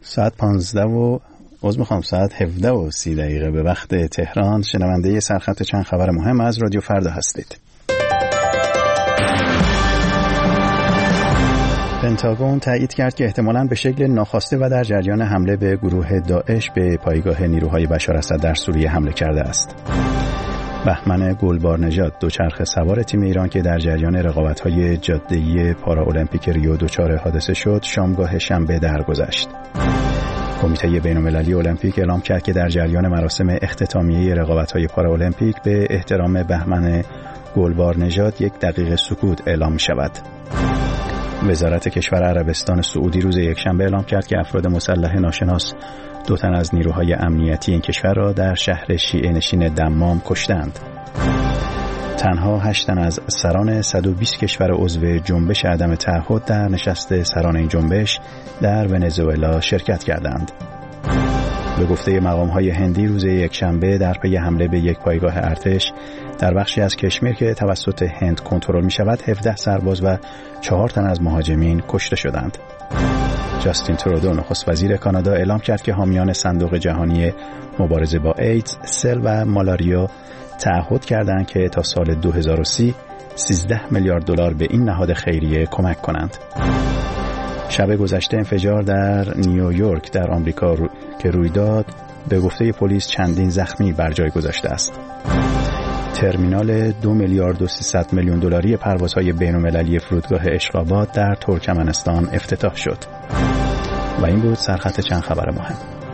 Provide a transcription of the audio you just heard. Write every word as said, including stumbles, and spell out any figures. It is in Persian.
ساعت پانزده و عضو میخوام ساعت هفده و سی دقیقه به وقت تهران. شنونده سرخط چند خبر مهم از رادیو فردا هستید. پنتاگون تایید کرد که احتمالاً به شکل ناخواسته و در جریان حمله به گروه داعش به پایگاه نیروهای بشار اسد در سوریه حمله کرده است. بهمن گلبارنژاد دوچرخه سوار تیم ایران که در جریان رقابت‌های جاده‌ای پاراالمپیک ریو دچار حادثه شد، شامگاه شنبه درگذشت. کمیته بین‌المللی المپیک اعلام کرد که در جریان مراسم اختتامیه رقابت‌های پاراالمپیک به احترام بهمن گلبارنژاد یک دقیقه سکوت اعلام می‌شود. وزارت کشور عربستان سعودی روز یکشنبه اعلام کرد که افراد مسلح ناشناس دو تن از نیروهای امنیتی این کشور را در شهر شیعه نشین دمام کشتند. تنها هشت تن از سران صد و بیست کشور عضو جنبش عدم تعهد در نشست سران این جنبش در ونزوئلا شرکت کردند. به گفته مقام‌های هندی روز یکشنبه در پی حمله به یک پایگاه ارتش در بخشی از کشمیر که توسط هند کنترل می‌شود، هفده سرباز و چهار تن از مهاجمین کشته شدند. جاستین ترودو نخست وزیر کانادا اعلام کرد که حامیان صندوق جهانی مبارزه با ایدز، سل و مالاریا تعهد کردند که تا سال دو هزار و سی سیزده میلیارد دلار به این نهاد خیریه کمک کنند. شب گذشته انفجار در نیویورک در آمریکا رو... که روی داد به گفته پلیس چندین زخمی بر جای گذاشته است. ترمینال دو میلیارد و سیصد میلیون دلاری پروازهای بین‌المللی فرودگاه اشقاباد در ترکمنستان افتتاح شد. و این بود سرخط چند خبر مهم.